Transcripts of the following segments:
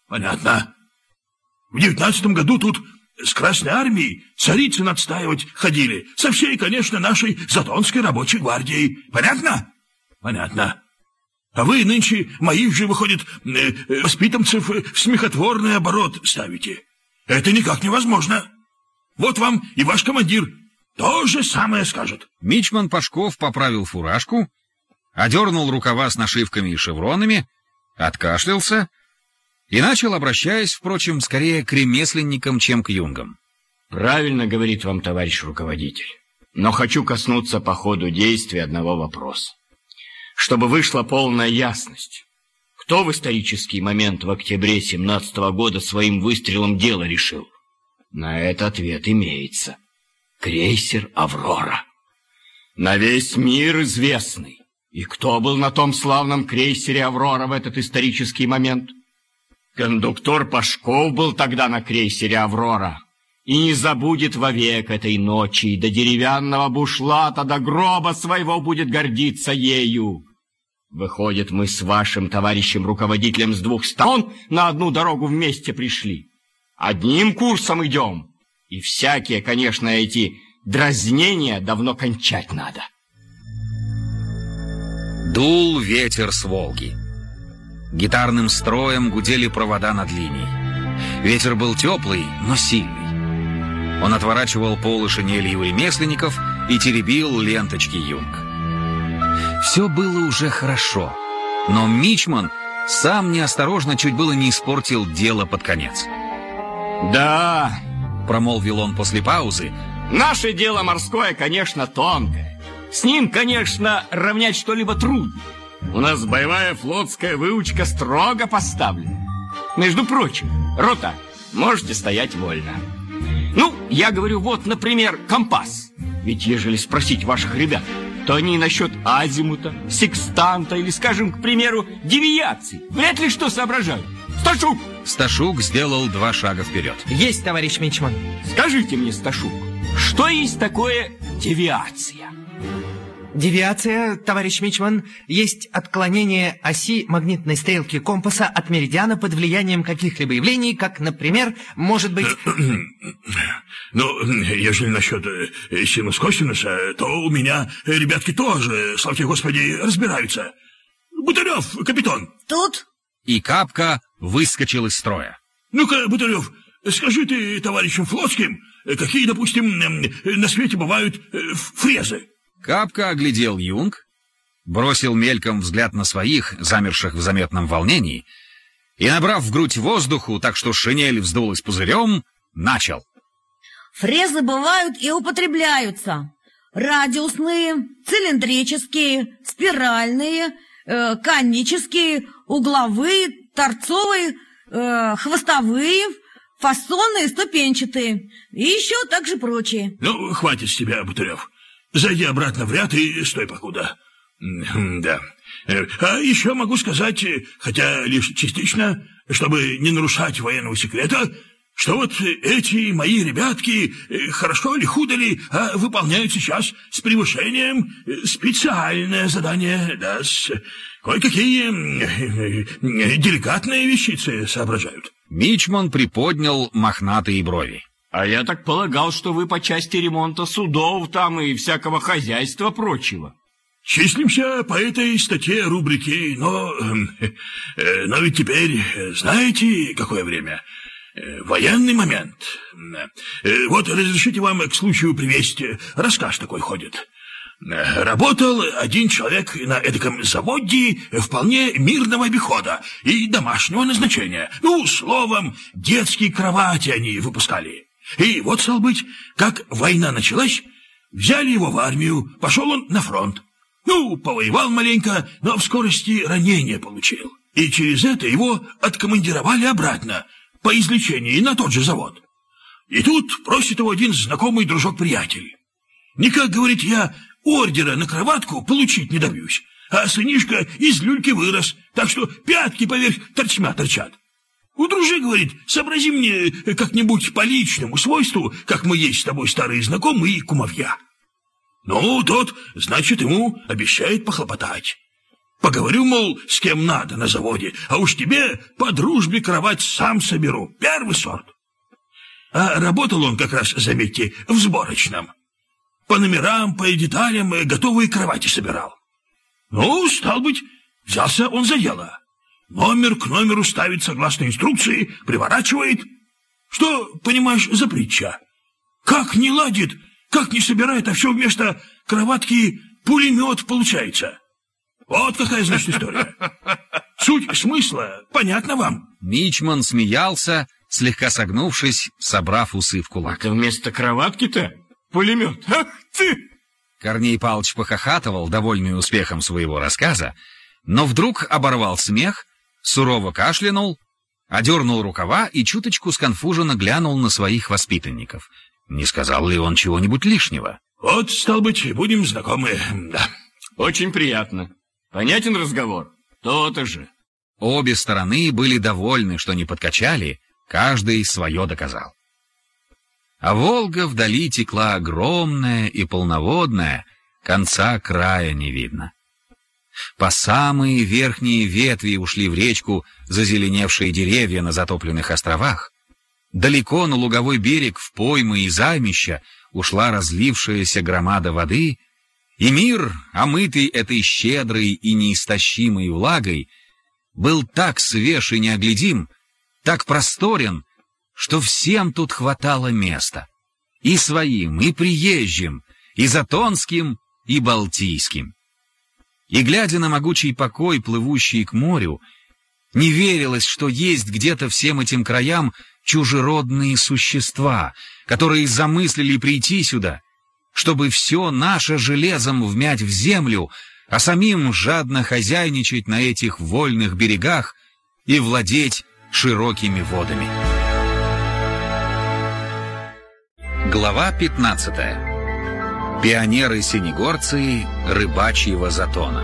Понятно. В 19 году тут с Красной Армией Царицын отстаивать ходили. Со всей, конечно, нашей Затонской рабочей гвардией. Понятно? Понятно. А вы нынче моих же, выходит, воспитанцев в смехотворный оборот ставите. Это никак невозможно. Вот вам и ваш командир то же самое скажет. Мичман Пашков поправил фуражку, одернул рукава с нашивками и шевронами, откашлялся и начал, обращаясь, впрочем, скорее к ремесленникам, чем к юнгам. Правильно говорит вам товарищ руководитель, но хочу коснуться по ходу действия одного вопроса. Чтобы вышла полная ясность, кто в исторический момент в октябре 17 года своим выстрелом дело решил? На это ответ имеется. Крейсер «Аврора». На весь мир известный. И кто был на том славном крейсере «Аврора» в этот исторический момент? Кондуктор Пашков был тогда на крейсере «Аврора». И не забудет вовек этой ночи, и до деревянного бушлата, до гроба своего будет гордиться ею. Выходит, мы с вашим товарищем руководителем с двух сторон на одну дорогу вместе пришли. Одним курсом идем. И всякие, конечно, эти дразнения давно кончать надо. Дул ветер с Волги. Гитарным строем гудели провода над линией. Ветер был теплый, но сильный. Он отворачивал полы шинели у ремесленников и теребил ленточки юнг. Все было уже хорошо, но мичман сам неосторожно чуть было не испортил дело под конец. «Да», — промолвил он после паузы, — «наше дело морское, конечно, тонкое. С ним, конечно, равнять что-либо трудно. У нас боевая флотская выучка строго поставлена. Между прочим, рота, можете стоять вольно. Ну, я говорю, вот, например, компас. Ведь ежели спросить ваших ребят, то они насчет азимута, секстанта или, скажем, к примеру, девиаций вряд ли что соображают. Сташук!» Сташук сделал 2 шага вперед. Есть, товарищ мичман. Скажите мне, Сташук, что есть такое девиация? Девиация, товарищ мичман, есть отклонение оси магнитной стрелки компаса от меридиана под влиянием каких-либо явлений, как, например, может быть... Ну, ежели насчет синус-косинуса, то у меня ребятки тоже, слава тебе Господи, разбираются. Бутырев, капитан. Тут? И Капка выскочил из строя. Ну-ка, Бутырев, скажи ты товарищам флотским, какие, допустим, на свете бывают фрезы? Капка оглядел юнг, бросил мельком взгляд на своих, замерших в заметном волнении, и, набрав в грудь воздуху, так что шинель вздулась пузырем, начал. Фрезы бывают и употребляются. Радиусные, цилиндрические, спиральные, конические, угловые, торцовые, хвостовые, фасонные, ступенчатые. И еще также прочие. Ну, хватит с тебя, Бутырев. Зайди обратно в ряд и стой покуда. Да. А еще могу сказать, хотя лишь частично, чтобы не нарушать военного секрета, что вот эти мои ребятки, хорошо ли, худо ли, выполняют сейчас с превышением специальное задание, да, кое-какие деликатные вещицы соображают. Мичман приподнял мохнатые брови. А я так полагал, что вы по части ремонта судов там и всякого хозяйства прочего. Числимся по этой статье рубрики, но ведь теперь знаете, какое время? Военный момент. Вот разрешите вам к случаю привести, рассказ такой ходит. Работал один человек на эдаком заводе вполне мирного обихода и домашнего назначения. Ну, словом, детские кровати они выпускали. И вот, стало быть, как война началась, взяли его в армию, пошел он на фронт. Ну, повоевал маленько, но в скорости ранение получил. И через это его откомандировали обратно, по излечении, на тот же завод. И тут просит его один знакомый дружок-приятель. Никак, говорит, я ордера на кроватку получить не добьюсь, а сынишка из люльки вырос, так что пятки поверх торчмя торчат. Удружи, говорит, сообрази мне как-нибудь по личному свойству, как мы есть с тобой старые знакомые и кумовья. Ну, тот, значит, ему обещает похлопотать. Поговорю, мол, с кем надо на заводе, а уж тебе по дружбе кровать сам соберу, первый сорт. А работал он как раз, заметьте, в сборочном. По номерам, по деталям готовые кровати собирал. Ну, стал быть, взялся он за дело. Номер к номеру ставит согласно инструкции, приворачивает. Что, понимаешь, за притча? Как не ладит, как не собирает, а все вместо кроватки пулемет получается. Вот какая, значит, история. Суть смысла понятна вам? Мичман смеялся, слегка согнувшись, собрав усы в кулак. Это вместо кроватки-то пулемет. Ах ты! Корней Павлович похохатывал, довольный успехом своего рассказа, но вдруг оборвал смех, сурово кашлянул, одернул рукава и чуточку сконфуженно глянул на своих воспитанников. Не сказал ли он чего-нибудь лишнего? Вот, стал быть, будем знакомы, да. Очень приятно. Понятен разговор? То-то же. Обе стороны были довольны, что не подкачали, каждый свое доказал. А Волга вдали текла огромная и полноводная, конца края не видно. По самые верхние ветви ушли в речку зазеленевшие деревья на затопленных островах. Далеко на луговой берег в поймы и займища ушла разлившаяся громада воды, и мир, омытый этой щедрой и неистощимой влагой, был так свеж и неоглядим, так просторен, что всем тут хватало места. И своим, и приезжим, и затонским, и балтийским. И, глядя на могучий покой, плывущий к морю, не верилось, что есть где-то всем этим краям чужеродные существа, которые замыслили прийти сюда, чтобы все наше железом вмять в землю, а самим жадно хозяйничать на этих вольных берегах и владеть широкими водами. Глава 15. Пионеры-синегорцы рыбачьего затона.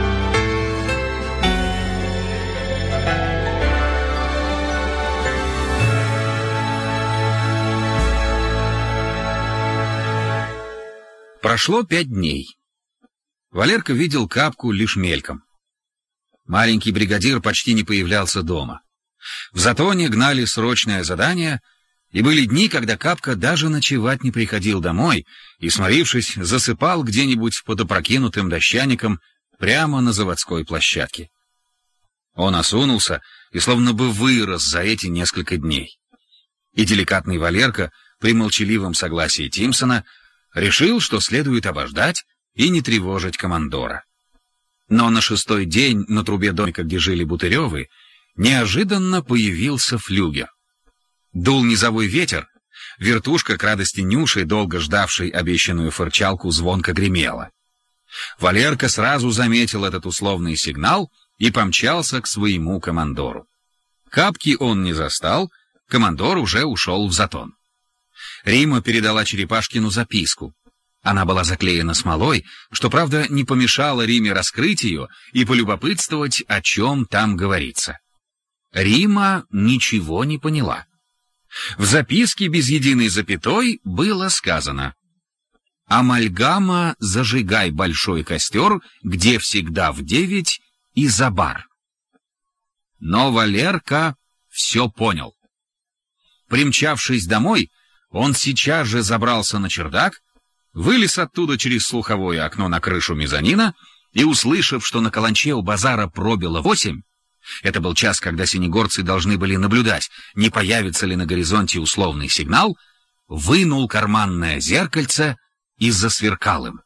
Прошло 5 дней. Валерка видел Капку лишь мельком. Маленький бригадир почти не появлялся дома. В затоне гнали срочное задание, и были дни, когда Капка даже ночевать не приходил домой и, сморившись, засыпал где-нибудь под опрокинутым дощаником прямо на заводской площадке. Он осунулся и словно бы вырос за эти несколько дней. И деликатный Валерка, при молчаливом согласии Тимсона, решил, что следует обождать и не тревожить командора. Но на 6-й день на трубе домика, где жили Бутыревы, неожиданно появился флюгер. Дул низовой ветер, вертушка, к радости Нюши, долго ждавшей обещанную фырчалку, звонко гремела. Валерка сразу заметил этот условный сигнал и помчался к своему командору. Капки он не застал, командор уже ушел в затон. Рима передала Черепашкину записку. Она была заклеена смолой, что, правда, не помешало Риме раскрыть ее и полюбопытствовать, о чем там говорится. Рима ничего не поняла. В записке без единой запятой было сказано: «Амальгама, зажигай большой костер, где всегда в 9 и за бар». Но Валерка все понял. Примчавшись домой, он сейчас же забрался на чердак, вылез оттуда через слуховое окно на крышу мезонина и, услышав, что на каланче у базара пробило 8, это был час, когда синегорцы должны были наблюдать, не появится ли на горизонте условный сигнал, вынул карманное зеркальце и засверкал им.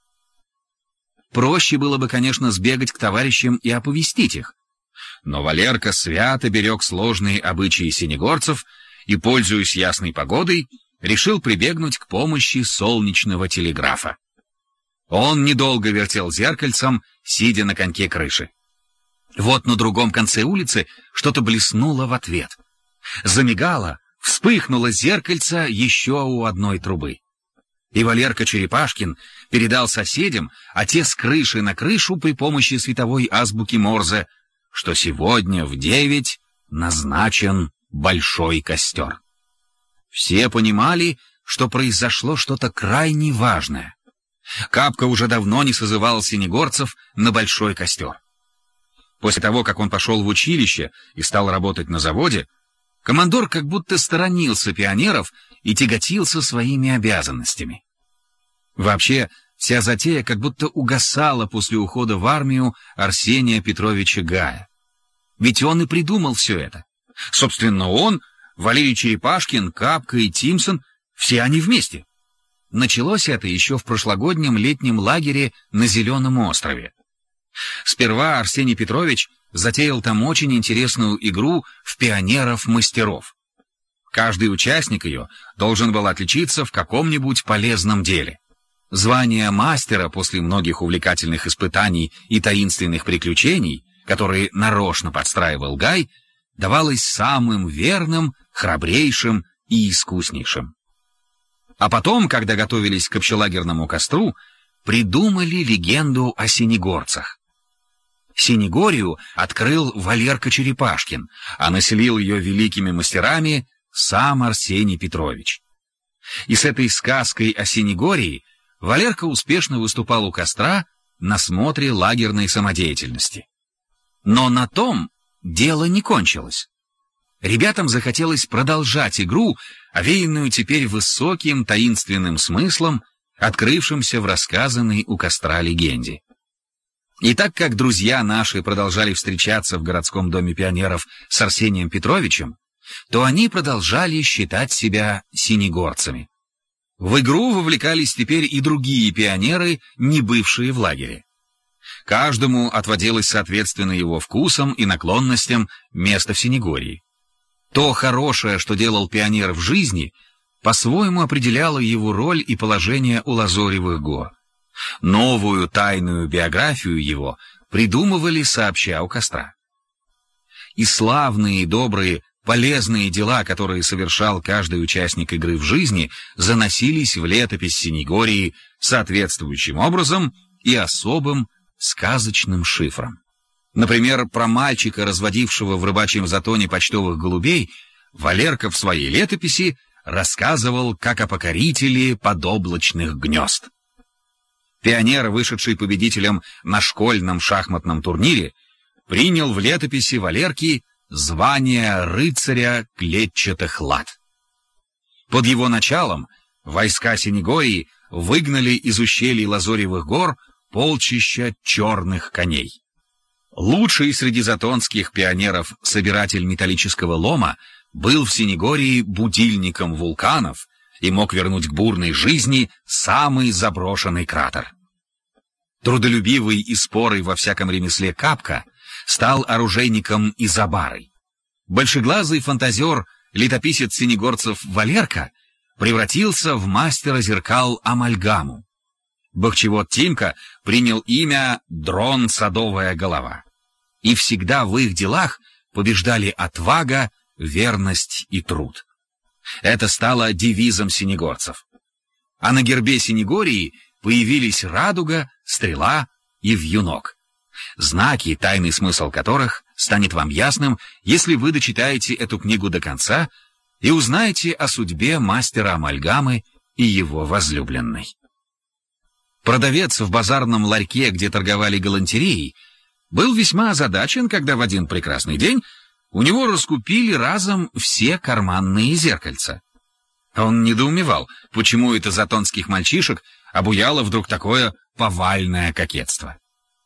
Проще было бы, конечно, сбегать к товарищам и оповестить их. Но Валерка свято берег сложные обычаи синегорцев и, пользуясь ясной погодой, решил прибегнуть к помощи солнечного телеграфа. Он недолго вертел зеркальцем, сидя на коньке крыши. Вот на другом конце улицы что-то блеснуло в ответ. Замигало, вспыхнуло зеркальце еще у одной трубы. И Валерка Черепашкин передал соседям, а те с крыши на крышу при помощи световой азбуки Морзе, что сегодня в 9 назначен большой костер. Все понимали, что произошло что-то крайне важное. Капка уже давно не созывал синегорцев на большой костер. После того, как он пошел в училище и стал работать на заводе, командор как будто сторонился пионеров и тяготился своими обязанностями. Вообще, вся затея как будто угасала после ухода в армию Арсения Петровича Гая. Ведь он и придумал все это. Собственно, он, Валерий Черепашкин, Капка и Тимсон — все они вместе. Началось это еще в прошлогоднем летнем лагере на Зеленом острове. Сперва Арсений Петрович затеял там очень интересную игру в пионеров-мастеров. Каждый участник ее должен был отличиться в каком-нибудь полезном деле. Звание мастера после многих увлекательных испытаний и таинственных приключений, которые нарочно подстраивал Гай, давалось самым верным, храбрейшим и искуснейшим. А потом, когда готовились к общелагерному костру, придумали легенду о синегорцах. Синегорию открыл Валерка Черепашкин, а населил ее великими мастерами сам Арсений Петрович. И с этой сказкой о Синегории Валерка успешно выступал у костра на смотре лагерной самодеятельности. Но на том дело не кончилось. Ребятам захотелось продолжать игру, овеянную теперь высоким таинственным смыслом, открывшимся в рассказанной у костра легенде. И так как друзья наши продолжали встречаться в городском доме пионеров с Арсением Петровичем, то они продолжали считать себя синегорцами. В игру вовлекались теперь и другие пионеры, не бывшие в лагере. Каждому отводилось соответственно его вкусам и наклонностям место в Синегории. То хорошее, что делал пионер в жизни, по-своему определяло его роль и положение у Лазоревых гор. Новую тайную биографию его придумывали сообща у костра. И славные, и добрые, полезные дела, которые совершал каждый участник игры в жизни, заносились в летопись Синегории соответствующим образом и особым сказочным шифром. Например, про мальчика, разводившего в рыбачьем затоне почтовых голубей, Валерка в своей летописи рассказывал как о покорителе подоблачных гнезд. Пионер, вышедший победителем на школьном шахматном турнире, принял в летописи Валерки звание рыцаря клетчатых лад. Под его началом войска Синегории выгнали из ущелий Лазоревых гор полчища черных коней. Лучший среди затонских пионеров собиратель металлического лома был в Синегории будильником вулканов и мог вернуть к бурной жизни самый заброшенный кратер. Трудолюбивый и спорый во всяком ремесле Капка стал оружейником и забарой. Большеглазый фантазер, летописец синегорцев Валерка превратился в мастера зеркал амальгаму. Бахчевод Тимка принял имя Дрон Садовая голова. И всегда в их делах побеждали отвага, верность и труд. Это стало девизом синегорцев. А на гербе Синегории появились радуга, стрела и вьюнок. Знаки, тайный смысл которых станет вам ясным, если вы дочитаете эту книгу до конца и узнаете о судьбе мастера амальгамы и его возлюбленной. Продавец в базарном ларьке, где торговали галантереей, был весьма озадачен, когда в один прекрасный день у него раскупили разом все карманные зеркальца. Он недоумевал, почему это затонских мальчишек обуяло вдруг такое повальное кокетство.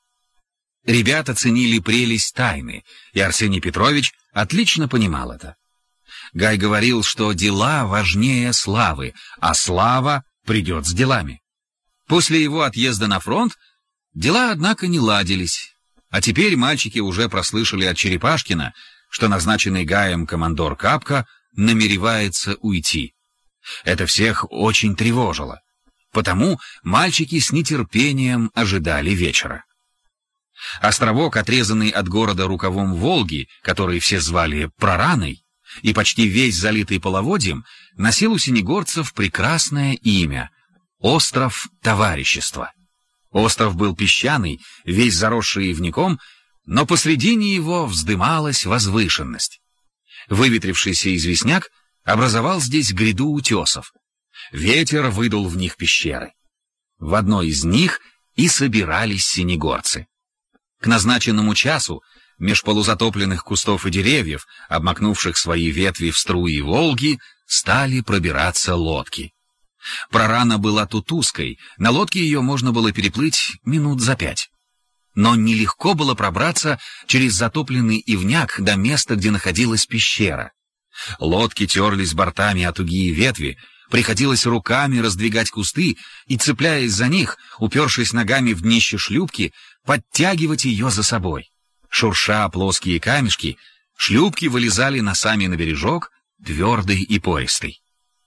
Ребята ценили прелесть тайны, и Арсений Петрович отлично понимал это. Гай говорил, что дела важнее славы, а слава придет с делами. После его отъезда на фронт дела, однако, не ладились, а теперь мальчики уже прослышали от Черепашкина, что назначенный Гаем командор Капка намеревается уйти. Это всех очень тревожило, потому мальчики с нетерпением ожидали вечера. Островок, отрезанный от города рукавом Волги, который все звали Прораной, и почти весь залитый половодьем, носил у синегорцев прекрасное имя — Остров Товарищества. Остров был песчаный, весь заросший ивняком, но посредине его вздымалась возвышенность. Выветрившийся известняк образовал здесь гряду утесов. Ветер выдул в них пещеры. В одной из них и собирались синегорцы. К назначенному часу меж полузатопленных кустов и деревьев, обмакнувших свои ветви в струи Волги, стали пробираться лодки. Прорана была тут узкой, на лодке ее можно было переплыть минут за 5. Но нелегко было пробраться через затопленный ивняк до места, где находилась пещера. Лодки терлись бортами о тугие ветви, приходилось руками раздвигать кусты и, цепляясь за них, упершись ногами в днище шлюпки, подтягивать ее за собой. Шурша плоские камешки, шлюпки вылезали носами на бережок, твердый и пористый.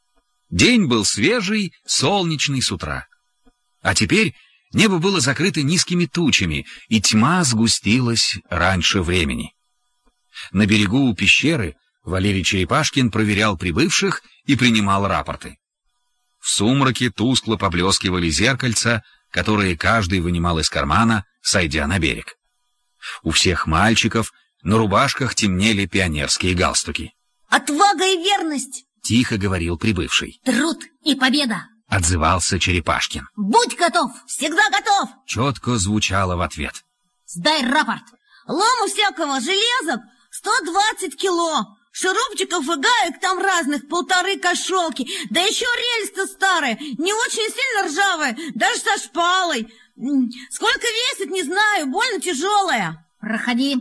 День был свежий, солнечный с утра. А теперь небо было закрыто низкими тучами, и тьма сгустилась раньше времени. На берегу у пещеры Валерий Черепашкин проверял прибывших и принимал рапорты. В сумраке тускло поблескивали зеркальца, которые каждый вынимал из кармана, сойдя на берег. У всех мальчиков на рубашках темнели пионерские галстуки. «Отвага и верность!» — тихо говорил прибывший. «Труд и победа!» — отзывался Черепашкин. «Будь готов!» «Всегда готов!» — четко звучало в ответ. «Сдай рапорт!» «Лому всякого, железок 120 кило, шурупчиков и гаек там разных 1,5 кошелки, да еще рельсы-то старые, не очень сильно ржавые, даже со шпалой. Сколько весит, не знаю, больно тяжелая». «Проходи.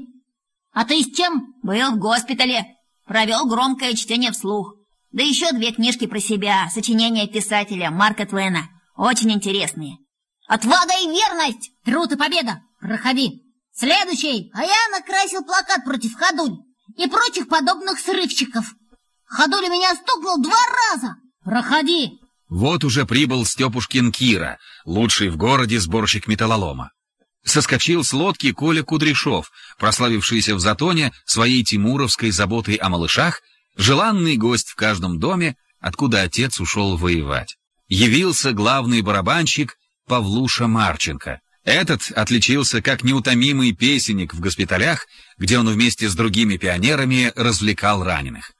А ты с чем?» «Был в госпитале. Провел громкое чтение вслух. Да еще 2 книжки про себя, сочинения писателя Марка Твена. Очень интересные». «Отвага и верность! Труд и победа! Проходи. Следующий!» «А я накрасил плакат против Ходуль и прочих подобных срывчиков. Ходуль меня стукнул 2 раза». «Проходи!» Вот уже прибыл Степушкин Кира, лучший в городе сборщик металлолома. Соскочил с лодки Коля Кудряшов, прославившийся в Затоне своей тимуровской заботой о малышах, желанный гость в каждом доме, откуда отец ушел воевать. Явился главный барабанщик Павлуша Марченко. Этот отличился как неутомимый песенник в госпиталях, где он вместе с другими пионерами развлекал раненых.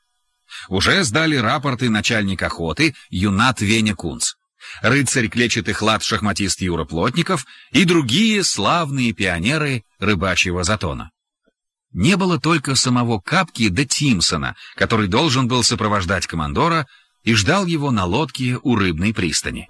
Уже сдали рапорты начальник охоты Юнат Веня Кунц, рыцарь клетчатых лад шахматист Юра Плотников и другие славные пионеры рыбачьего Затона. Не было только самого Капки да Тимсона, который должен был сопровождать командора и ждал его на лодке у рыбной пристани.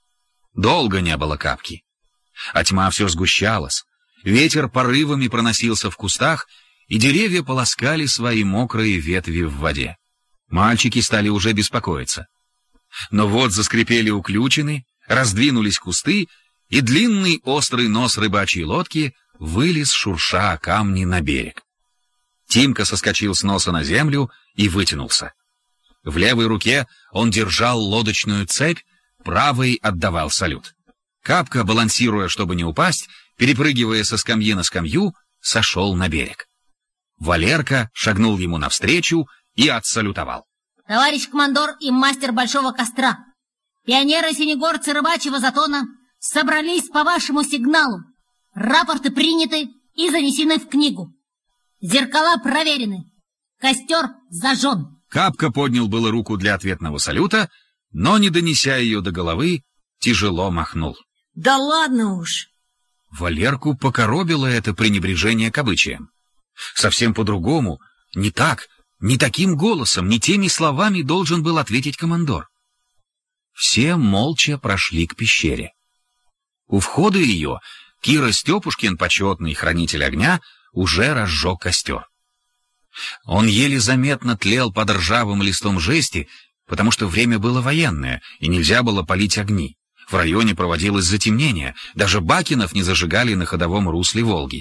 Долго не было Капки. А тьма все сгущалась, ветер порывами проносился в кустах, и деревья полоскали свои мокрые ветви в воде. Мальчики стали уже беспокоиться. Но вот заскрипели уключины, раздвинулись кусты, и длинный острый нос рыбачьей лодки вылез, шурша о камни, на берег. Тимка соскочил с носа на землю и вытянулся. В левой руке он держал лодочную цепь, правой отдавал салют. Капка, балансируя, чтобы не упасть, перепрыгивая со скамьи на скамью, сошел на берег. Валерка шагнул ему навстречу и отсалютовал. «Товарищ командор и мастер большого костра, пионеры-синегорцы рыбачьего Затона собрались по вашему сигналу. Рапорты приняты и занесены в книгу. Зеркала проверены. Костер зажжен». Капка поднял было руку для ответного салюта, но, не донеся ее до головы, тяжело махнул. «Да ладно уж!» Валерку покоробило это пренебрежение к обычаям. Совсем по-другому, не так, не таким голосом, не теми словами должен был ответить командор. Все молча прошли к пещере. У входа ее Кира Степушкин, почетный хранитель огня, уже разжег костер. Он еле заметно тлел под ржавым листом жести, потому что время было военное, и нельзя было палить огни. В районе проводилось затемнение, даже бакенов не зажигали на ходовом русле Волги.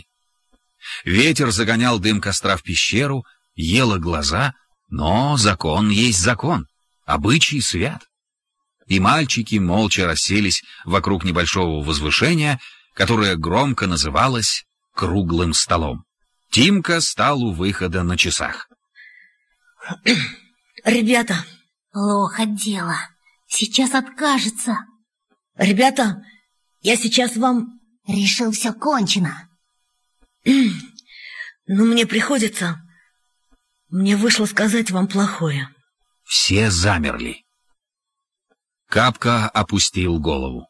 Ветер загонял дым костра в пещеру, ело глаза, но закон есть закон, обычай свят. И мальчики молча расселись вокруг небольшого возвышения, которое громко называлось круглым столом. Тимка стал у выхода на часах. «Ребята!» «Плохо дело. Сейчас откажется». «Ребята, я сейчас вам...» «Решил, все кончено». «Но мне приходится... Мне вышло сказать вам плохое». Все замерли. Капка опустил голову.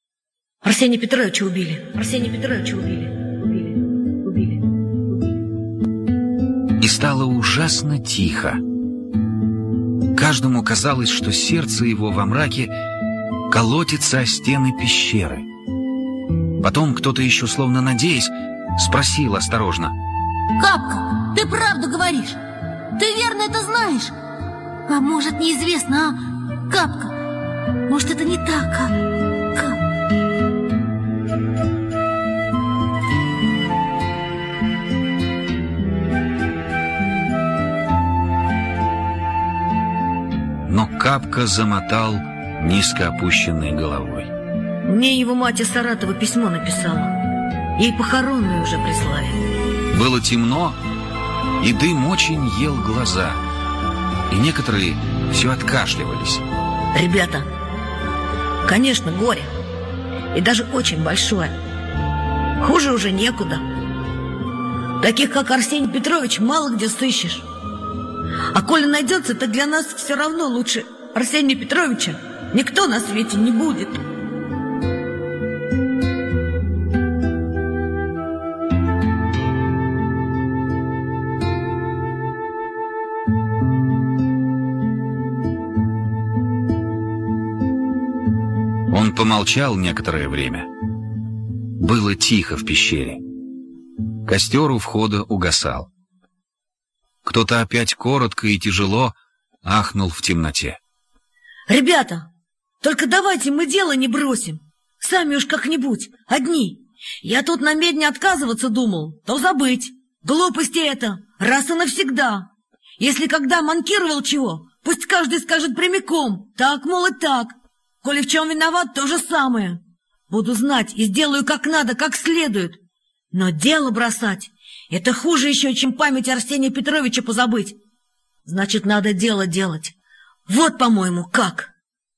Арсения Петровича убили. Арсения Петровича убили. и стало ужасно тихо. Каждому казалось, что сердце его во мраке колотится о стены пещеры. Потом кто-то еще, словно надеясь, спросил осторожно: Капка, ты правду говоришь? Ты верно это знаешь? А может, неизвестно, а? Капка, может, это не так, а? Но Капка замотал низко опущенной головой. Мне его мать из Саратова письмо написала. Ей похоронную уже прислали. Было темно, и дым очень ел глаза, и некоторые все откашливались. Ребята, конечно, горе. И даже очень большое. Хуже уже некуда. Таких, как Арсений Петрович, мало где сыщешь. А коли найдется, то для нас все равно лучше Арсения Петровича никто на свете не будет. Он помолчал некоторое время. Было тихо в пещере. Костер у входа угасал. Кто-то опять коротко и тяжело ахнул в темноте. Ребята, только давайте мы дело не бросим. Сами уж как-нибудь, одни. Я тут на медне отказываться думал, то забыть. Глупости это, раз и навсегда. Если когда манкировал чего, пусть каждый скажет прямиком, так, мол, и так. Коли в чем виноват, то же самое. Буду знать и сделаю как надо, как следует. Но дело бросать — это хуже еще, чем память Арсения Петровича позабыть. Значит, надо дело делать. Вот, по-моему, как.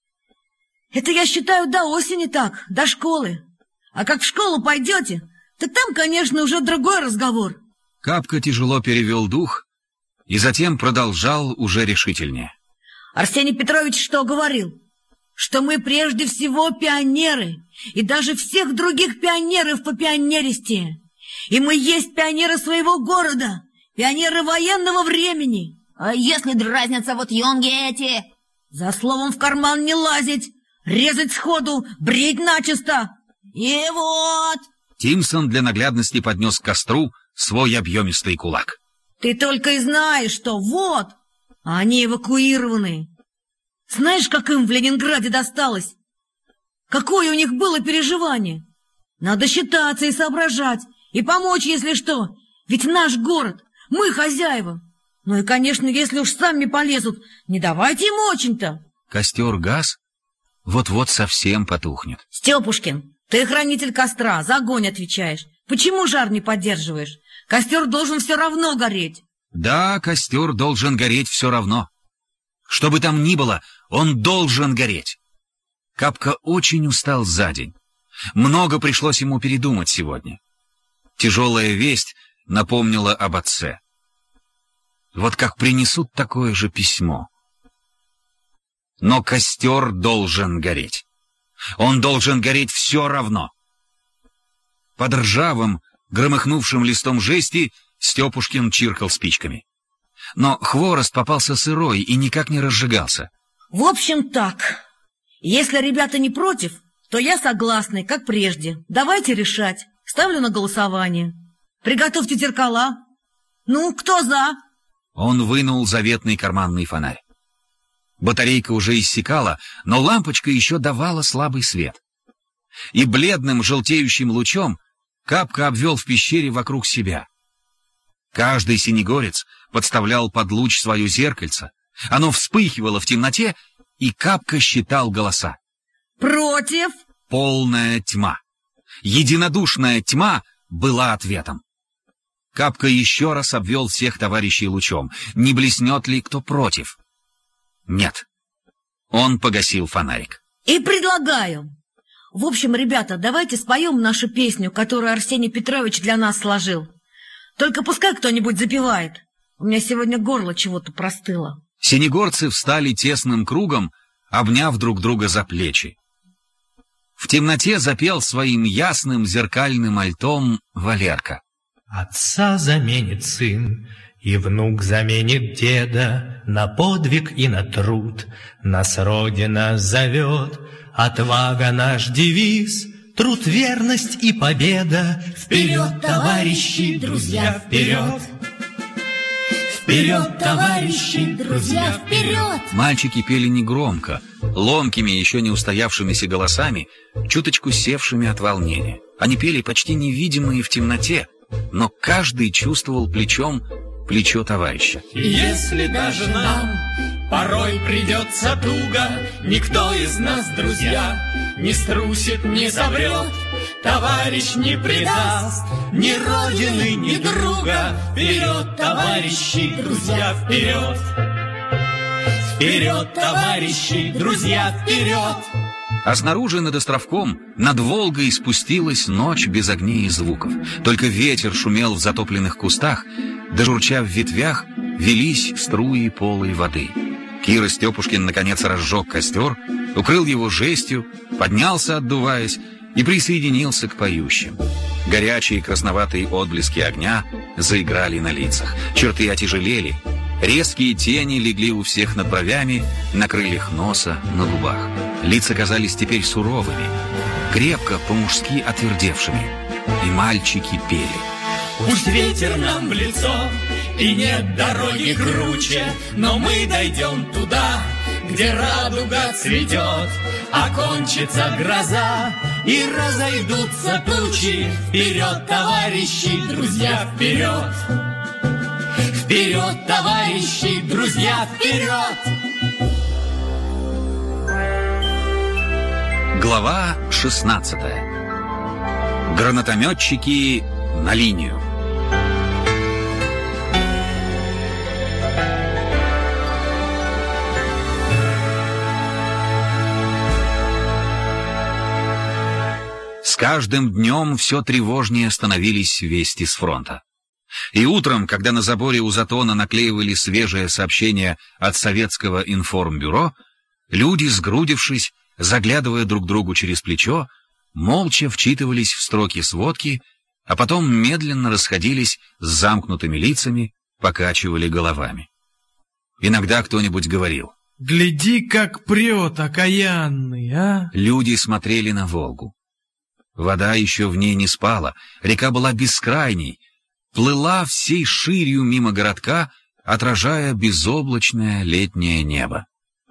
Это я считаю до осени так, до школы. А как в школу пойдете, так там, конечно, уже другой разговор. Капка тяжело перевел дух и затем продолжал уже решительнее. Арсений Петрович что говорил? Что мы прежде всего пионеры, и даже всех других пионеров по пионеристе. И мы есть пионеры своего города, пионеры военного времени. А если дразнятся вот юнги эти? За словом в карман не лазить, резать сходу, брить начисто. И вот... Тимсон для наглядности поднес к костру свой объемистый кулак. Ты только и знаешь, что вот, а они эвакуированы. Знаешь, как им в Ленинграде досталось? Какое у них было переживание? Надо считаться и соображать, и помочь, если что. Ведь наш город, мы хозяева. Ну и, конечно, если уж сами полезут, не давайте им очень-то. Костер гас, вот-вот совсем потухнет. Степушкин, ты хранитель костра, за огонь отвечаешь. Почему жар не поддерживаешь? Костер должен все равно гореть. Да, костер должен гореть все равно. Что бы там ни было, он должен гореть. Капка очень устал за день. Много пришлось ему передумать сегодня. Тяжелая весть напомнила об отце. Вот как принесут такое же письмо. Но костер должен гореть. Он должен гореть все равно. Под ржавым, громыхнувшим листом жести Степушкин чиркал спичками. Но хворост попался сырой и никак не разжигался. В общем, так. Если ребята не против, то я согласна, как прежде. Давайте решать. Ставлю на голосование. Приготовьте зеркала. Ну, кто за? Он вынул заветный карманный фонарь. Батарейка уже иссякала, но лампочка еще давала слабый свет. И бледным желтеющим лучом Капка обвел в пещере вокруг себя. Каждый синегорец подставлял под луч свое зеркальце. Оно вспыхивало в темноте, и Капка считал голоса. Против? Полная тьма. Единодушная тьма была ответом. Капка еще раз обвел всех товарищей лучом. Не блеснет ли кто против? Нет. Он погасил фонарик. И предлагаю. В общем, ребята, давайте споем нашу песню, которую Арсений Петрович для нас сложил. Только пускай кто-нибудь запевает. У меня сегодня горло чего-то простыло. Синегорцы встали тесным кругом, обняв друг друга за плечи. В темноте запел своим ясным зеркальным альтом Валерка. Отца заменит сын, И внук заменит деда на подвиг и на труд. Нас Родина зовет, отвага наш девиз, труд, верность и победа. Вперед, товарищи, друзья, вперед! Вперед, товарищи, друзья, вперед! Мальчики пели негромко, ломкими, еще не устоявшимися голосами, чуточку севшими от волнения. Они пели почти невидимые в темноте, но каждый чувствовал плечом плечо товарища. И если даже нам порой придется туго, никто из нас, друзья, не струсит, не соврет, товарищ не предаст ни родины, ни друга. Вперед, товарищи, друзья, вперед! Вперед, товарищи, друзья, вперед! А снаружи над островком, над Волгой, спустилась ночь без огней и звуков. Только ветер шумел в затопленных кустах, да журча в ветвях велись струи полой воды. Кира Степушкин наконец разжег костер, укрыл его жестью, поднялся, отдуваясь, и присоединился к поющим. Горячие красноватые отблески огня заиграли на лицах, черты отяжелели, резкие тени легли у всех над бровями, на крыльях носа, на губах. Лица казались теперь суровыми, крепко, по-мужски отвердевшими, и мальчики пели. Пусть ветер нам в лицо, и нет дороги круче, но мы дойдем туда, где радуга цветет, окончится гроза, и разойдутся тучи. Вперед, товарищи, друзья, вперед! Вперед, товарищи, друзья, вперед! Глава 16. Гранатометчики на линию. С каждым днем все тревожнее становились вести с фронта. И утром, когда на заборе у Затона наклеивали свежее сообщение от советского информбюро, люди, сгрудившись, заглядывая друг другу через плечо, молча вчитывались в строки сводки, а потом медленно расходились с замкнутыми лицами, покачивали головами. Иногда кто-нибудь говорил: «Гляди, как прет, окаянный, а!» Люди смотрели на Волгу. Вода еще в ней не спала, река была бескрайней, плыла всей ширью мимо городка, отражая безоблачное летнее небо.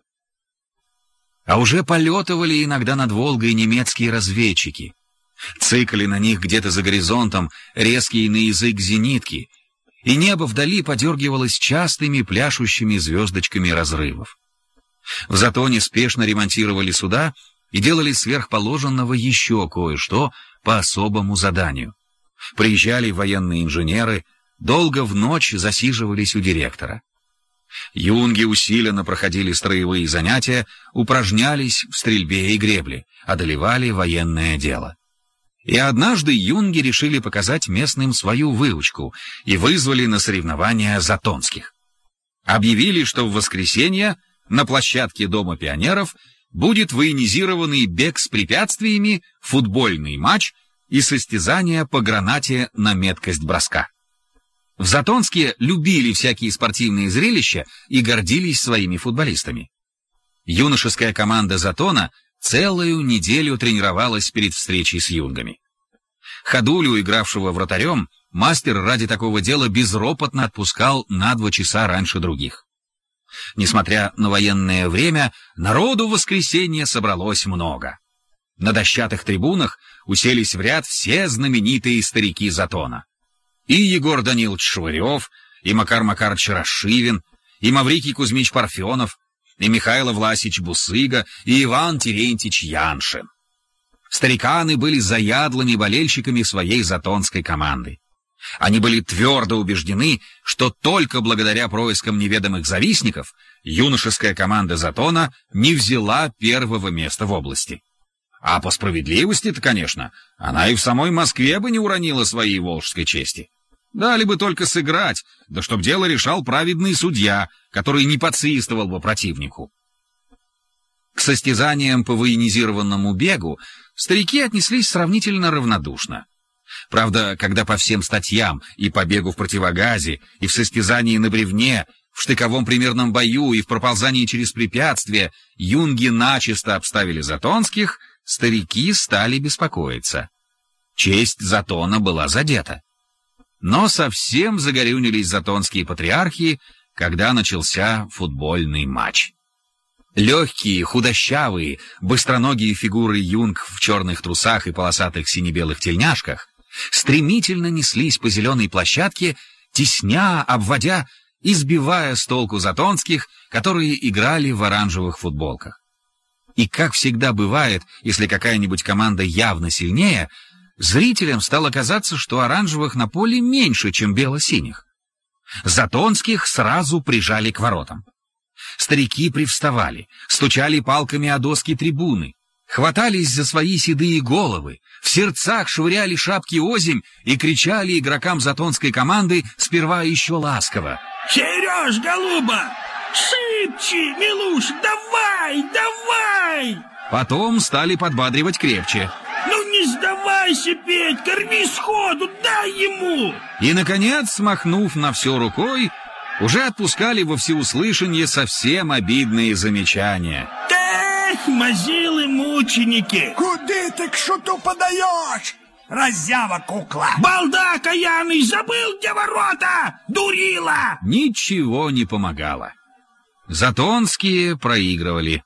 А уже полетывали иногда над Волгой немецкие разведчики. Цикали на них где-то за горизонтом резкие на язык зенитки, и небо вдали подергивалось частыми пляшущими звездочками разрывов. В Затоне спешно ремонтировали суда и делали сверхположенного еще кое-что по особому заданию. Приезжали военные инженеры, долго в ночь засиживались у директора. Юнги усиленно проходили строевые занятия, упражнялись в стрельбе и гребле, одолевали военное дело. И однажды юнги решили показать местным свою выучку и вызвали на соревнования затонских. Объявили, что в воскресенье на площадке Дома пионеров будет военизированный бег с препятствиями, футбольный матч и состязания по гранате на меткость броска. В Затонске любили всякие спортивные зрелища и гордились своими футболистами. Юношеская команда Затона целую неделю тренировалась перед встречей с юнгами. Ходулю, игравшего вратарем, мастер ради такого дела безропотно отпускал на 2 часа раньше других. Несмотря на военное время, народу в воскресенье собралось много. На дощатых трибунах уселись в ряд все знаменитые старики Затона. И Егор Данилович Швырев, и Макар Макарович Рашивин, и Маврикий Кузьмич Парфенов, и Михаил Власич Бусыга, и Иван Терентьевич Яншин. Стариканы были заядлыми болельщиками своей затонской команды. Они были твердо убеждены, что только благодаря проискам неведомых завистников юношеская команда Затона не взяла первого места в области. А по справедливости-то, конечно, она и в самой Москве бы не уронила своей волжской чести. Дали бы только сыграть, да чтоб дело решал праведный судья, который не подсвистывал бы противнику. К состязаниям по военизированному бегу старики отнеслись сравнительно равнодушно. Правда, когда по всем статьям, и по бегу в противогазе, и в состязании на бревне, в штыковом примерном бою и в проползании через препятствия юнги начисто обставили затонских, старики стали беспокоиться. Честь Затона была задета. Но совсем загорюнились затонские патриархи, когда начался футбольный матч. Легкие, худощавые, быстроногие фигуры юнг в черных трусах и полосатых сине-белых тельняшках стремительно неслись по зеленой площадке, тесня, обводя и сбивая с толку затонских, которые играли в оранжевых футболках. И, как всегда бывает, если какая-нибудь команда явно сильнее, зрителям стало казаться, что оранжевых на поле меньше, чем бело-синих. Затонских сразу прижали к воротам. Старики привставали, стучали палками о доски трибуны, хватались за свои седые головы, в сердцах швыряли шапки озимь и кричали игрокам затонской команды сперва еще ласково: «Сереж, голуба, шибче, Милуш, давай, давай!» Потом стали подбадривать крепче. «Ну не сдавайся, Петька, рви сходу, дай ему!» И, наконец, махнув на все рукой, уже отпускали во всеуслышание совсем обидные замечания. «Эх, мазилы-мученики! Куды ты к шуту подаешь, раззява кукла?» «Балда каянный, забыл, где ворота, дурила!» Ничего не помогало. Затонские проигрывали.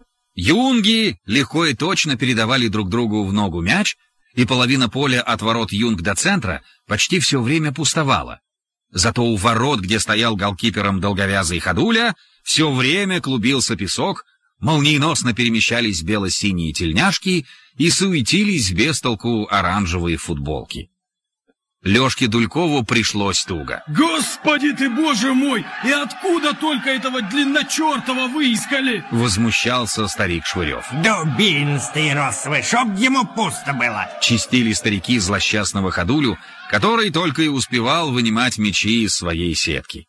Юнги легко и точно передавали друг другу в ногу мяч, и половина поля от ворот юнг до центра почти все время пустовала. Зато у ворот, где стоял голкипером долговязый ходуля, все время клубился песок, молниеносно перемещались бело-синие тельняшки и суетились без толку оранжевые футболки. Лёшке Дулькову пришлось туго. Господи ты, боже мой! И откуда только этого длинночертова выискали? Возмущался старик Швырев. Дубинстый рослый, чтоб ему пусто было. Чистили старики злосчастного ходулю, который только и успевал вынимать мячи из своей сетки.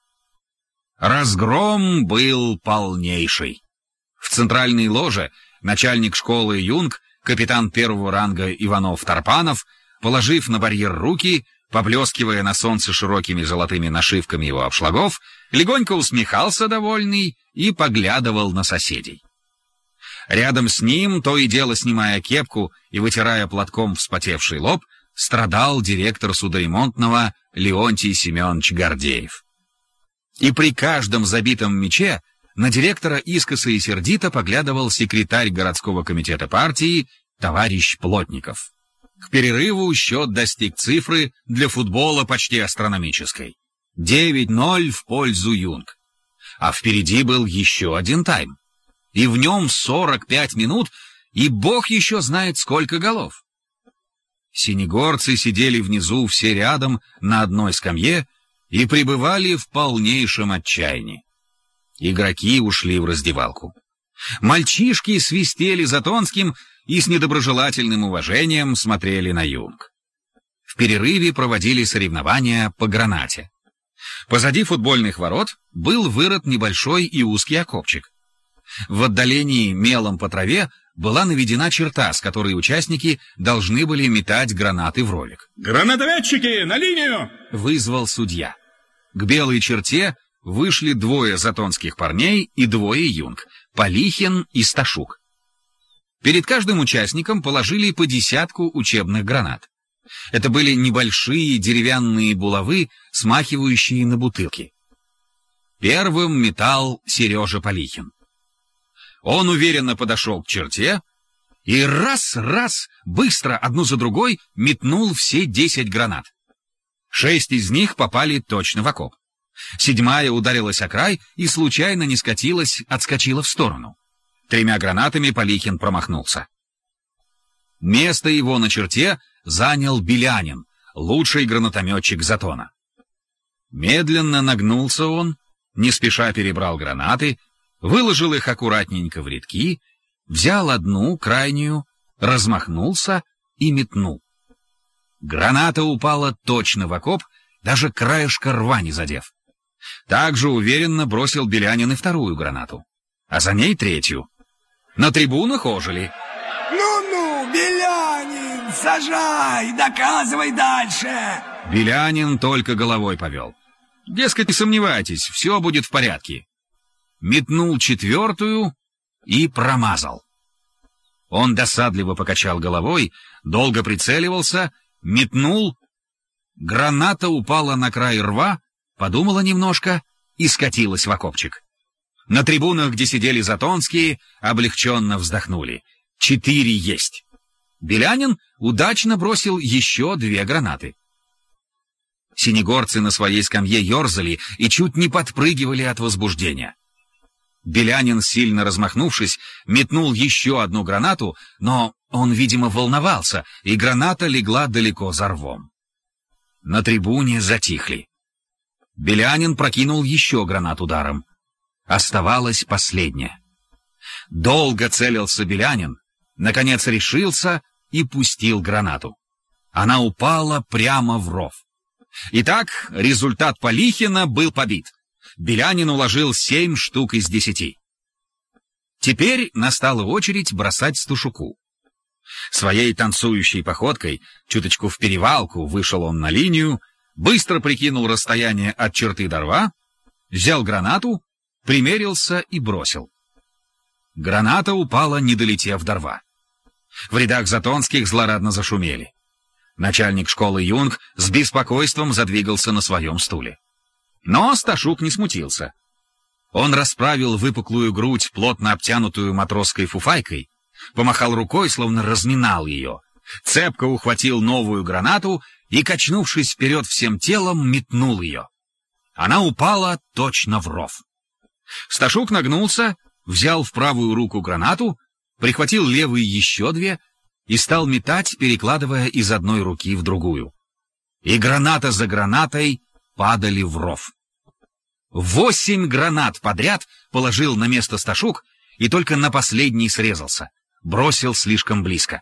Разгром был полнейший. В центральной ложе начальник школы юнг, капитан первого ранга Иванов-Тарпанов, положив на барьер руки, поблескивая на солнце широкими золотыми нашивками его обшлагов, легонько усмехался довольный и поглядывал на соседей. Рядом с ним, то и дело снимая кепку и вытирая платком вспотевший лоб, страдал директор судоремонтного Леонтий Семенович Гордеев. И при каждом забитом мяче на директора искоса и сердито поглядывал секретарь городского комитета партии товарищ Плотников. К перерыву счет достиг цифры для футбола почти астрономической. 9-0 в пользу юнг. А впереди был еще один тайм. И в нем 45 минут, и бог еще знает сколько голов. Синегорцы сидели внизу все рядом на одной скамье и пребывали в полнейшем отчаянии. Игроки ушли в раздевалку. Мальчишки свистели затонским и с недоброжелательным уважением смотрели на юнг. В перерыве проводили соревнования по гранате. Позади футбольных ворот был вырыт небольшой и узкий окопчик. В отдалении мелом по траве была наведена черта, с которой участники должны были метать гранаты в ролик. «Гранатометчики, на линию!» — вызвал судья. К белой черте вышли двое затонских парней и двое юнг — Полихин и Сташук. Перед каждым участником положили по 10 учебных гранат. Это были небольшие деревянные булавы, смахивающие на бутылки. Первым метал Сережа Полихин. Он уверенно подошел к черте и раз, быстро, одну за другой, метнул все 10 гранат. 6 из них попали точно в окоп. 7-я ударилась о край и случайно не скатилась, отскочила в сторону. 3 гранатами Полихин промахнулся. Место его на черте занял Белянин, лучший гранатометчик Затона. Медленно нагнулся он, не спеша перебрал гранаты, выложил их аккуратненько в рядки, взял одну, крайнюю, размахнулся и метнул. Граната упала точно в окоп, даже краешка рва не задев. Также уверенно бросил Белянин и 2-ю гранату, а за ней 3-ю. На трибунах ожили. Ну-ну, Белянин, Сажай, доказывай дальше. Белянин только головой повел. Дескать, не сомневайтесь, все будет в порядке. Метнул четвертую и промазал. Он досадливо покачал головой, долго прицеливался, метнул. Граната упала на край рва, подумала немножко и скатилась в окопчик. На трибунах, где сидели Затонские, облегченно вздохнули. 4 есть. Белянин удачно бросил еще 2 гранаты. Синегорцы на своей скамье ерзали и чуть не подпрыгивали от возбуждения. Белянин, сильно размахнувшись, метнул еще 1 гранату, но он, видимо, волновался, и граната легла далеко за рвом. На трибуне затихли. Белянин прокинул еще гранат ударом. Оставалась последняя. Долго целился Белянин, наконец решился и пустил гранату. Она упала прямо в ров. Итак, результат Полихина был побит. Белянин уложил 7 штук из 10. Теперь настала очередь бросать Сташуку. Своей танцующей походкой, чуточку в перевалку, вышел он на линию, быстро прикинул расстояние от черты до рва, взял гранату, примерился и бросил. Граната упала, не долетев до рва. В рядах Затонских злорадно зашумели. Начальник школы Юнг с беспокойством задвигался на своем стуле. Но Сташук не смутился. Он расправил выпуклую грудь, плотно обтянутую матросской фуфайкой, помахал рукой, словно разминал ее, цепко ухватил новую гранату и, качнувшись вперед всем телом, метнул ее. Она упала точно в ров. Сташук нагнулся, взял в правую руку гранату, прихватил левой еще 2 и стал метать, перекладывая из одной руки в другую. И граната за гранатой падали в ров. 8 гранат подряд положил на место Сташук и только на последний срезался, бросил слишком близко.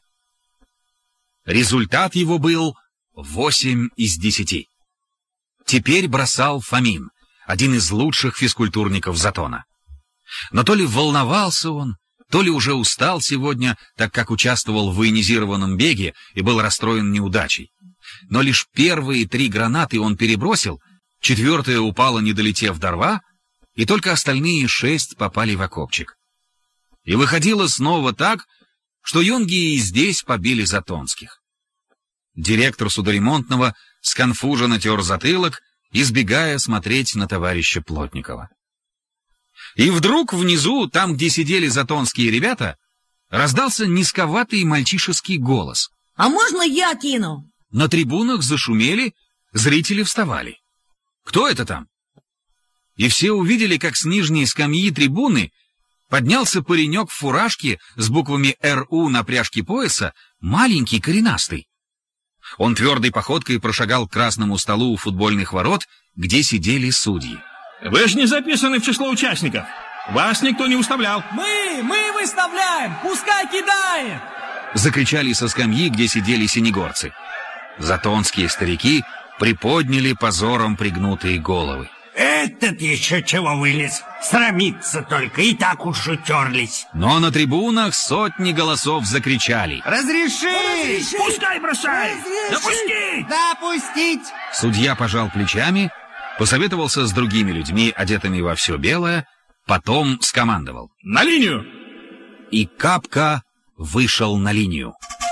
Результат его был 8 из 10. Теперь бросал Фомин, один из лучших физкультурников Затона. Но то ли волновался он, то ли уже устал сегодня, так как участвовал в военизированном беге и был расстроен неудачей. Но лишь первые 3 гранаты он перебросил, 4-я упала, не долетев до рва, и только остальные 6 попали в окопчик. И выходило снова так, что юнги и здесь побили Затонских. Директор судоремонтного сконфуженно тер затылок, избегая смотреть на товарища Плотникова. И вдруг внизу, там, где сидели затонские ребята, раздался низковатый мальчишеский голос. «А можно я кину?» На трибунах зашумели, зрители вставали. «Кто это там?» И все увидели, как с нижней скамьи трибуны поднялся паренек в фуражке с буквами «РУ» на пряжке пояса, маленький, коренастый. Он твердой походкой прошагал к красному столу у футбольных ворот, где сидели судьи. Вы же не записаны в число участников. Вас никто не выставлял. Мы выставляем! Пускай кидает! Закричали со скамьи, где сидели синегорцы. Затонские старики приподняли позором пригнутые головы. Этот еще чего вылез? Срамиться только, и так уж утерлись. Но на трибунах сотни голосов закричали. Разрешить! Пускай бросай! Допустить! Допустить! Судья пожал плечами, посоветовался с другими людьми, одетыми во все белое, потом скомандовал. На линию! И Капка вышел на линию.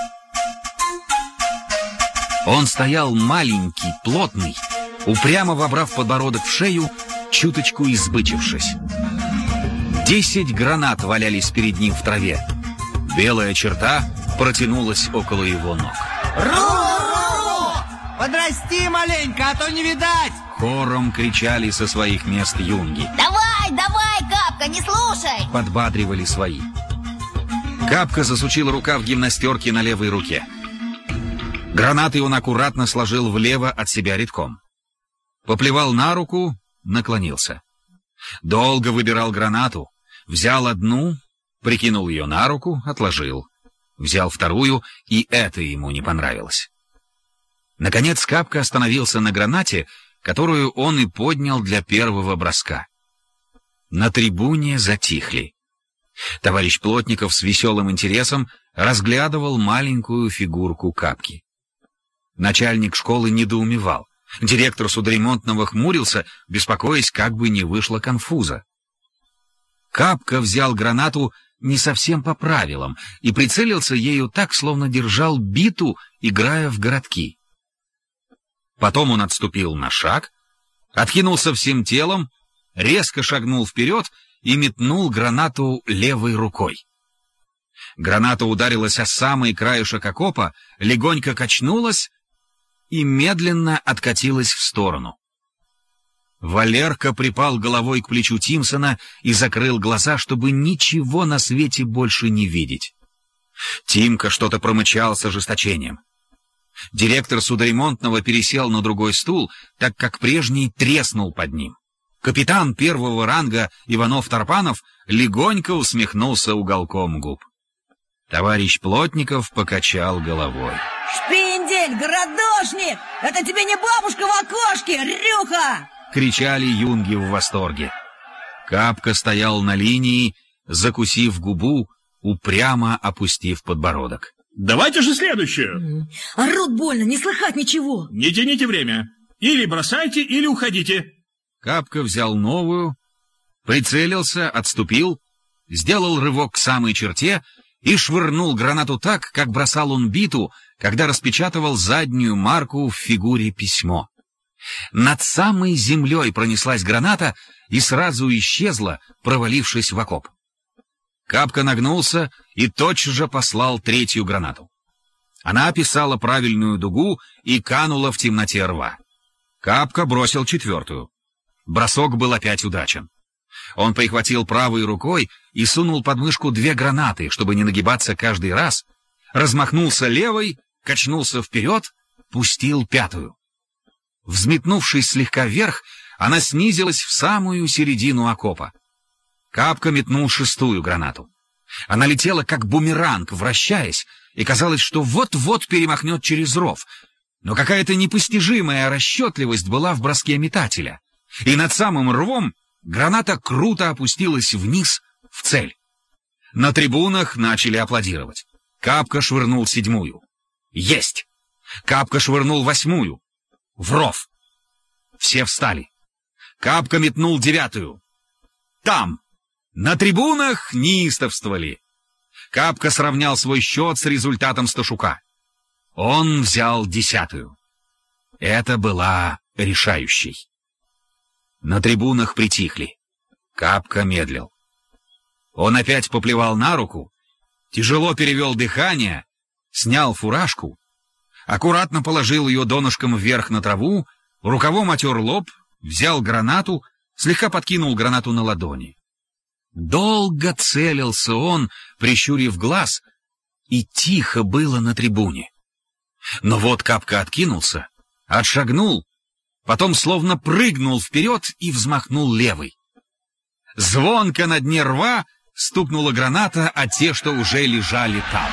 Он стоял маленький, плотный, упрямо вобрав подбородок в шею, чуточку избычившись. 10 гранат валялись перед ним в траве. Белая черта протянулась около его ног. Ру! Подрасти маленько, а то не видать! Хором кричали со своих мест юнги. Давай, Капка, не слушай! Подбадривали свои. Капка засучил рукав гимнастерки на левой руке. Гранаты он аккуратно сложил влево от себя рядком. Поплевал на руку, наклонился. Долго выбирал гранату, взял одну, прикинул ее на руку, отложил. Взял вторую, и это ему не понравилось. Наконец Капка остановился на гранате, которую он и поднял для первого броска. На трибуне затихли. Товарищ Плотников с веселым интересом разглядывал маленькую фигурку Капки. Начальник школы недоумевал. Директор судоремонтного хмурился, беспокоясь, как бы не вышло конфуза. Капка взял гранату не совсем по правилам и прицелился ею так, словно держал биту, играя в городки. Потом он отступил на шаг, откинулся всем телом, резко шагнул вперед и метнул гранату левой рукой. Граната ударилась о самый краешек окопа, легонько качнулась и медленно откатилась в сторону. Валерка припал головой к плечу Тимсона и закрыл глаза, чтобы ничего на свете больше не видеть. Тимка что-то промычал с ожесточением. Директор судоремонтного пересел на другой стул, так как прежний треснул под ним. Капитан первого ранга Иванов-Тарпанов легонько усмехнулся уголком губ. Товарищ Плотников покачал головой. «Шпиндель, городошник! Это тебе не бабушка в окошке, Рюха!» — кричали юнги в восторге. Капка стоял на линии, закусив губу, упрямо опустив подбородок. Давайте же следующее. Орут больно, не слыхать ничего. Не тяните время. Или бросайте, или уходите. Капка взял новую, прицелился, отступил, сделал рывок к самой черте и швырнул гранату так, как бросал он биту, когда распечатывал заднюю марку в фигуре письмо. Над самой землей пронеслась граната и сразу исчезла, провалившись в окоп. Капка нагнулся и тотчас же послал третью гранату. Она описала правильную дугу и канула в темноте рва. Капка бросил четвертую. Бросок был опять удачен. Он прихватил правой рукой и сунул под мышку 2 гранаты, чтобы не нагибаться каждый раз, размахнулся левой, качнулся вперед, пустил 5-ю. Взметнувшись слегка вверх, она снизилась в самую середину окопа. Капка метнул 6-ю гранату. Она летела как бумеранг, вращаясь, и казалось, что вот-вот перемахнет через ров. Но какая-то непостижимая расчетливость была в броске метателя. И над самым рвом граната круто опустилась вниз в цель. На трибунах начали аплодировать. Капка швырнул 7-ю. Есть! Капка швырнул 8-ю. В ров. Все встали. Капка метнул 9-ю. Там! На трибунах неистовствовали. Капка сравнял свой счет с результатом Сташука. Он взял 10-ю. Это была решающей. На трибунах притихли. Капка медлил. Он опять поплевал на руку, тяжело перевел дыхание, снял фуражку, аккуратно положил ее донышком вверх на траву, рукавом отер лоб, взял гранату, слегка подкинул гранату на ладони. Долго целился он, прищурив глаз, и тихо было на трибуне. Но вот Капка откинулся, отшагнул, потом словно прыгнул вперед и взмахнул левой. Звонко на дне рва стукнула граната о те, что уже лежали там.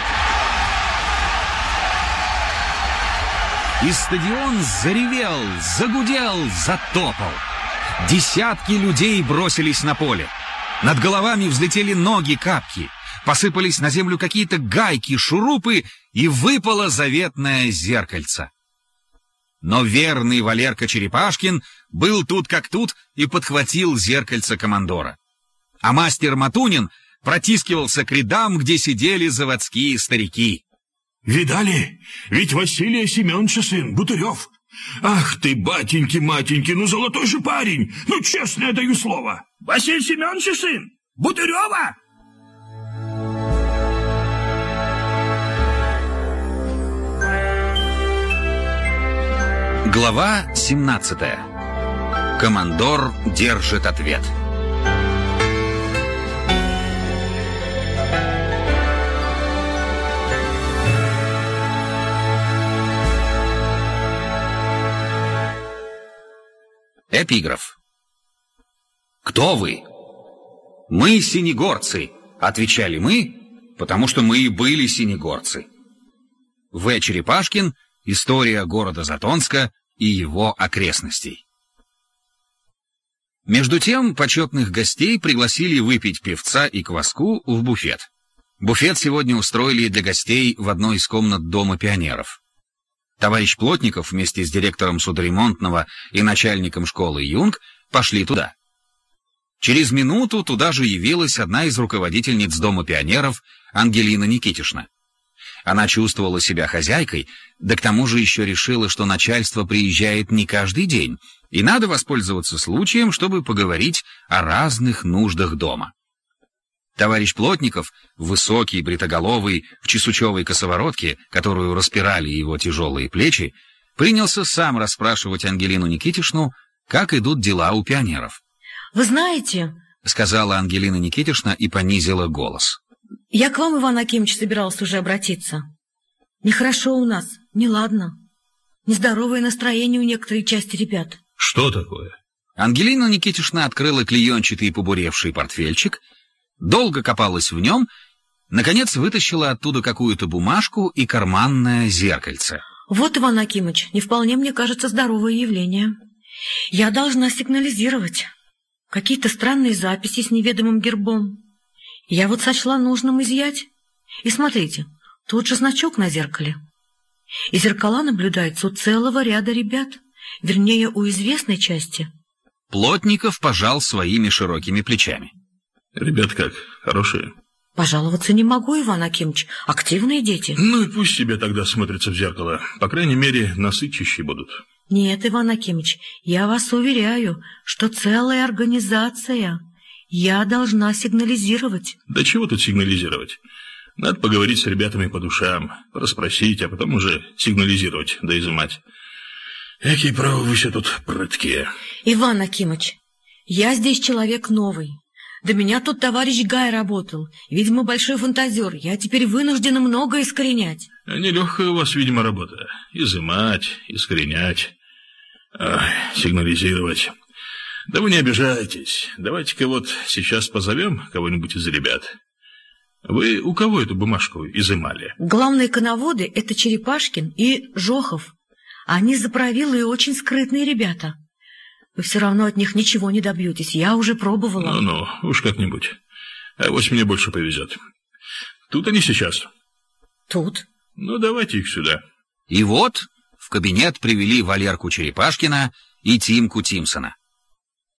И стадион заревел, загудел, затопал. Десятки людей бросились на поле. Над головами взлетели ноги Капки, посыпались на землю какие-то гайки, шурупы, и выпало заветное зеркальце. Но верный Валерка Черепашкин был тут как тут и подхватил зеркальце командора. А мастер Матунин протискивался к рядам, где сидели заводские старики. Видали? Ведь Василия Семеновича сын, Бутырев. Ах ты, батеньки-матеньки, ну золотой же парень, ну честно я даю слово. Василий Семеновича сын, Бутырева. Глава 17. Командор держит ответ. Эпиграф. «Кто вы?» «Мы синегорцы», — отвечали мы, потому что мы и были синегорцы. В. Черепашкин. История города Затонска и его окрестностей. Между тем почетных гостей пригласили выпить пивца и кваску в буфет. Буфет сегодня устроили для гостей в одной из комнат Дома пионеров. Товарищ Плотников вместе с директором судоремонтного и начальником школы Юнг пошли туда. Через минуту туда же явилась одна из руководительниц Дома пионеров, Ангелина Никитишна. Она чувствовала себя хозяйкой, да к тому же еще решила, что начальство приезжает не каждый день, и надо воспользоваться случаем, чтобы поговорить о разных нуждах дома. Товарищ Плотников, высокий, бритоголовый, в чесучевой косоворотке, которую распирали его тяжелые плечи, принялся сам расспрашивать Ангелину Никитишну, как идут дела у пионеров. «Вы знаете, — сказала Ангелина Никитишна и понизила голос, — я к вам, Иван Акимович, собиралась уже обратиться. Нехорошо у нас, неладно. Нездоровое настроение у некоторой части ребят». «Что такое?» Ангелина Никитишна открыла клеенчатый побуревший портфельчик, долго копалась в нем, наконец вытащила оттуда какую-то бумажку и карманное зеркальце. «Вот, Иван Акимович, не вполне, мне кажется, здоровое явление. Я должна сигнализировать. Какие-то странные записи с неведомым гербом. Я вот сочла нужным изъять. И смотрите, тот же значок на зеркале. И зеркала наблюдаются у целого ряда ребят, вернее, у известной части». Плотников пожал своими широкими плечами. «Ребят как, хорошие?» «Пожаловаться не могу, Иван Акимович. Активные дети». «Ну и пусть себе тогда смотрятся в зеркало. По крайней мере, носы чище будут». «Нет, Иван Акимович, я вас уверяю, что целая организация. Я должна сигнализировать». «Да чего тут сигнализировать? Надо поговорить с ребятами по душам, расспросить, а потом уже сигнализировать, да изымать. Какие правы вы все тут прыткие». «Иван Акимович, я здесь человек новый. До меня тут товарищ Гай работал. Видимо, большой фантазер. Я теперь вынуждена многое искоренять». «Нелегкая у вас, видимо, работа. Изымать, искоренять, сигнализировать. Да вы не обижайтесь. Давайте-ка вот сейчас позовем кого-нибудь из ребят. Вы у кого эту бумажку изымали?» «Главные коноводы — это Черепашкин и Жохов. Они заправилые и очень скрытные ребята. Вы все равно от них ничего не добьетесь. Я уже пробовала». «Ну-ну, уж как-нибудь. Авось мне больше повезет. Тут они сейчас?» «Тут». «Ну, давайте их сюда». И вот в кабинет привели Валерку Черепашкина и Тимку Тимсона.